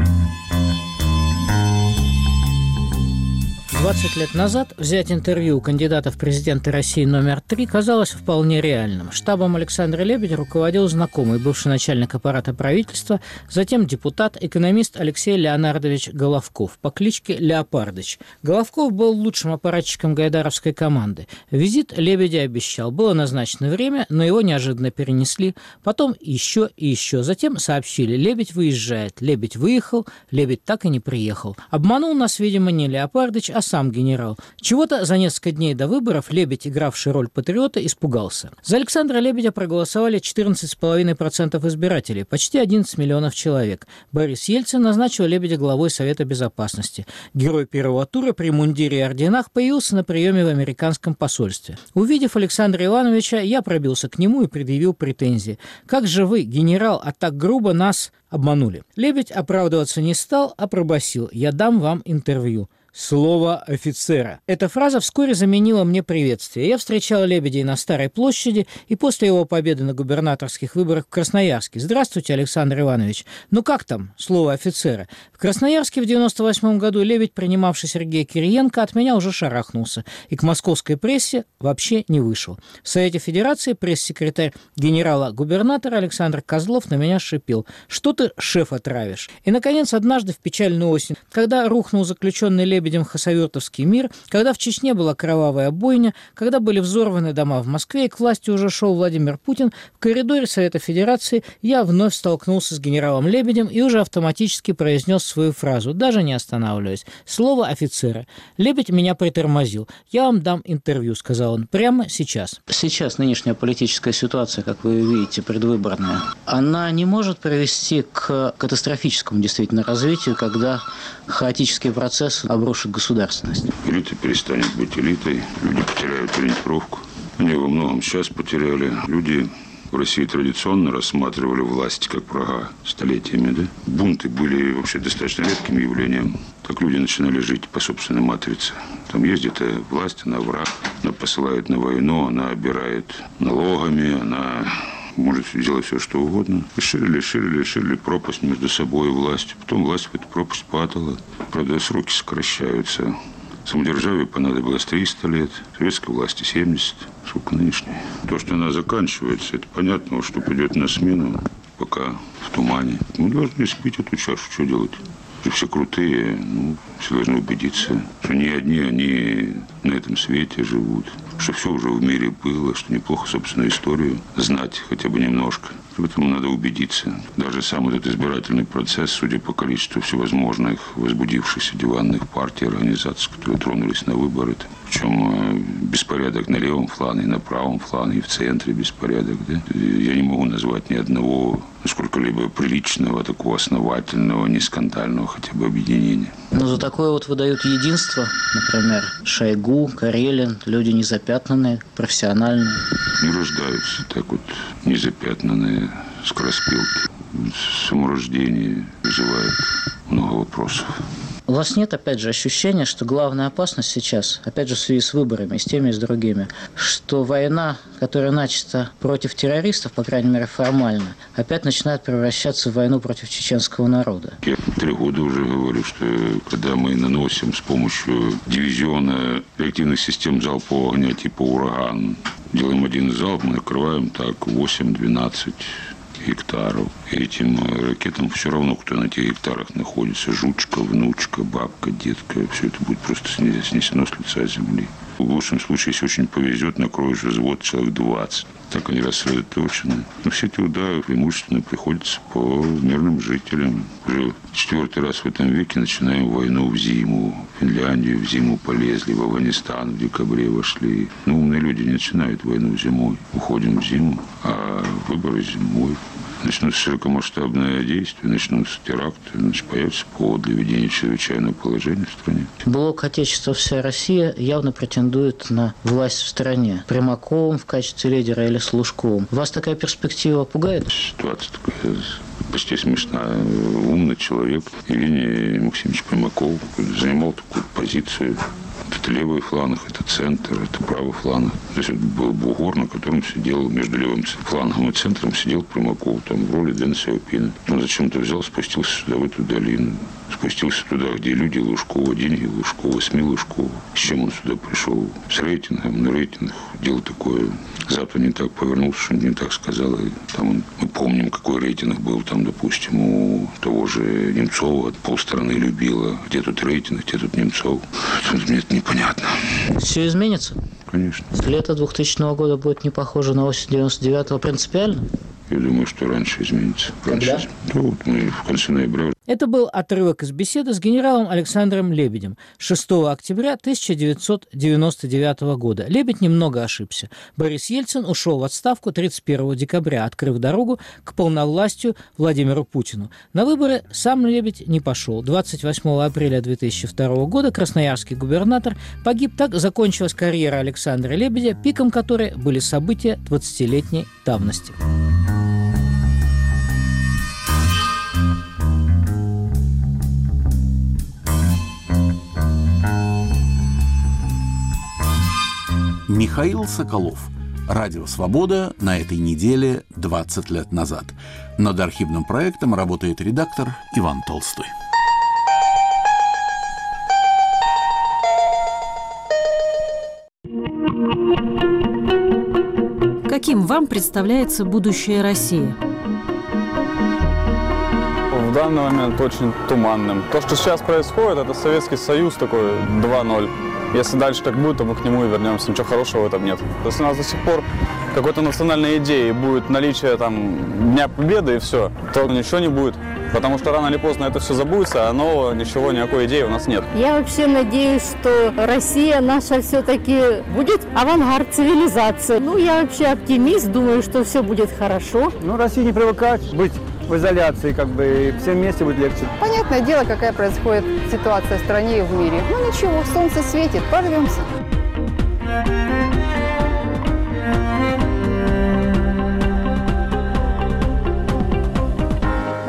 20 лет назад взять интервью у кандидата в президенты России номер 3 казалось вполне реальным. Штабом Александра Лебедя руководил знакомый, бывший начальник аппарата правительства, затем депутат, экономист Алексей Леонардович Головков по кличке Леопардыч. Головков был лучшим аппаратчиком гайдаровской команды. Визит Лебедя обещал. Было назначено время, но его неожиданно перенесли. Потом еще и еще. Затем сообщили: Лебедь выезжает. Лебедь выехал, Лебедь так и не приехал. Обманул нас, видимо, не Леопардыч, а сам генерал. Чего-то за несколько дней до выборов Лебедь, игравший роль патриота, испугался. За Александра Лебедя проголосовали 14,5% избирателей, почти 11 миллионов человек. Борис Ельцин назначил Лебедя главой Совета Безопасности. Герой первого тура при мундире и орденах появился на приеме в американском посольстве. Увидев Александра Ивановича, я пробился к нему и предъявил претензии. «Как же вы, генерал, а так грубо нас обманули?» Лебедь оправдываться не стал, а пробасил: «Я дам вам интервью». Слово офицера. Эта фраза вскоре заменила мне приветствие. Я встречал Лебедя на Старой площади и после его победы на губернаторских выборах в Красноярске. «Здравствуйте, Александр Иванович. Ну как там, слово офицера?» В Красноярске в 98 году Лебедь, принимавший Сергея Кириенко, от меня уже шарахнулся и к московской прессе вообще не вышел. В Совете Федерации пресс-секретарь генерала-губернатора Александр Козлов на меня шипел: «Что ты шефа травишь?» И, наконец, однажды в печальную осень, когда рухнул заключенный Лебедем хасавюртовский мир, когда в Чечне была кровавая бойня, когда были взорваны дома в Москве и к власти уже шел Владимир Путин, в коридоре Совета Федерации я вновь столкнулся с генералом Лебедем и уже автоматически произнес свою фразу, даже не останавливаясь: «Слово офицера». Лебедь меня притормозил. «Я вам дам интервью», — сказал он, — «прямо сейчас».
Сейчас нынешняя политическая ситуация, как вы видите, предвыборная, она не может привести к катастрофическому действительно развитию, когда хаотический процесс обрушит государственность.
Элита перестанет быть элитой, люди потеряют ориентировку. Они во многом сейчас потеряли. Люди В России традиционно рассматривали власть как врага столетиями, да? Бунты были вообще достаточно редким явлением. Так люди начинали жить по собственной матрице. Там ездит власть, она враг, она посылает на войну, она обирает налогами, она может делать все, что угодно. И ширили пропасть между собой и властью. Потом власть в эту пропасть падала. Правда, сроки сокращаются. Самодержавию понадобилось 300 лет, советской власти 70, сколько нынешней. То, что она заканчивается, это понятно, что придет на смену, пока в тумане. Мы должны спить эту чашу, что делать? Все крутые, все должны убедиться, что не одни они на этом свете живут, что все уже в мире было, что неплохо собственную историю знать хотя бы немножко. В этом надо убедиться. Даже сам этот избирательный процесс, судя по количеству всевозможных возбудившихся диванных партий, организаций, которые тронулись на выборы. Причем беспорядок на левом фланге, на правом фланге, в центре беспорядок. Да? Я не могу назвать ни одного сколько-либо приличного, такого основательного, не скандального хотя бы объединения.
Но за такое вот выдают единство, например, Шойгу, Карелин, люди незапятнанные, профессиональные.
Не рождаются так вот незапятнанные скороспелки. Саморождение вызывает много вопросов.
У вас нет, опять же, ощущения, что главная опасность сейчас, опять же, в связи с выборами, и с теми, и с другими, что война, которая начата против террористов, по крайней мере, формально, опять начинает превращаться в войну против чеченского народа?
Я 3 года уже говорю, что когда мы наносим с помощью дивизиона реактивных систем залпового огня типа «Ураган», делаем один залп, мы накрываем так 8-12 гектаров. Этим ракетам все равно, кто на этих гектарах находится. Жучка, внучка, бабка, детка. Все это будет просто снесено с лица земли. В лучшем случае, если очень повезет, накроешь взвод человек 20. Так они рассредоточены. Но все эти удары преимущественно приходятся по мирным жителям. Уже 4-й раз в этом веке начинаем войну в зиму. В Финляндию в зиму полезли, в Афганистан в декабре вошли. Умные люди не начинают войну зимой. Уходим в зиму, а выборы зимой. Начнутся широкомасштабные действия, начнутся теракты, значит, появится повод для введения чрезвычайного положения в стране.
Блок «Отечество. Вся Россия» явно претендует на власть в стране. Примаковым в качестве лидера или с Лужковым. Вас такая перспектива пугает?
Ситуация такая почти смешная. Умный человек Евгений Максимович Примаков занимал такую позицию. Это левый фланг, это центр, это правый фланг. То есть это был бугор, на котором сидел, между левым флангом и центром сидел Примаков, там в роли Дэн Сяопина. Он зачем-то взял, спустился сюда, в эту долину. Спустился туда, где люди Лужкова, деньги Лужкова, СМИ Лужкова. С чем он сюда пришел? С рейтингом, на рейтинг. Дело такое. Запад не так повернулся, что не так сказал. И там мы помним, какой рейтинг был там, допустим, у того же Немцова. Полстраны любила. Где тут рейтинг, где тут Немцов? Мне это непонятно.
Все изменится?
Конечно.
Лето 2000 года будет не похоже на осень 99-го принципиально?
Я думаю, что раньше изменится. Раньше. Ну, вот мы в конце ноября.
Это был отрывок из беседы с генералом Александром Лебедем 6 октября 1999 года. Лебедь немного ошибся. Борис Ельцин ушел в отставку 31 декабря, открыв дорогу к полновластию Владимиру Путину. На выборы сам Лебедь не пошел. 28 апреля 2002 года красноярский губернатор погиб. Так закончилась карьера Александра Лебедя, пиком которой были события 20-летней давности.
Михаил Соколов. Радио «Свобода» на этой неделе 20 лет назад. Над архивным проектом работает редактор Иван Толстой.
Каким вам представляется будущее России?
В данный момент очень туманным. То, что сейчас происходит, это Советский Союз такой 2.0. Если дальше так будет, то мы к нему и вернемся. Ничего хорошего в этом нет. Если у нас до сих пор какой-то национальной идеи будет наличие там Дня Победы и все, то ничего не будет. Потому что рано или поздно это все забудется, а нового ничего, никакой идеи у нас нет.
Я вообще надеюсь, что Россия наша все-таки будет авангард цивилизации. Я вообще оптимист, думаю, что все будет хорошо.
Россия не привыкает быть в изоляции, и всем вместе будет легче.
Понятное дело, какая происходит ситуация в стране и в мире. Ничего, солнце светит, прорвемся.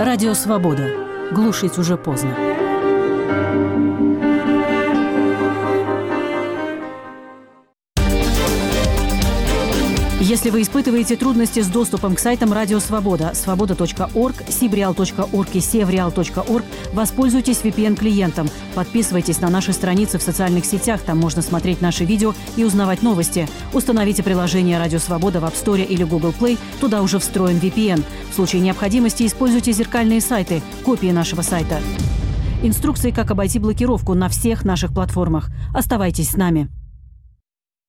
Радио «Свобода». Глушить уже поздно. Если вы испытываете трудности с доступом к сайтам Радио Свобода, свобода.орг, sibreal.org и sevreal.org, воспользуйтесь VPN-клиентом. Подписывайтесь на наши страницы в социальных сетях, там можно смотреть наши видео и узнавать новости. Установите приложение Радио Свобода в App Store или Google Play, туда уже встроен VPN. В случае необходимости используйте зеркальные сайты, копии нашего сайта. Инструкции, как обойти блокировку на всех наших платформах. Оставайтесь с нами.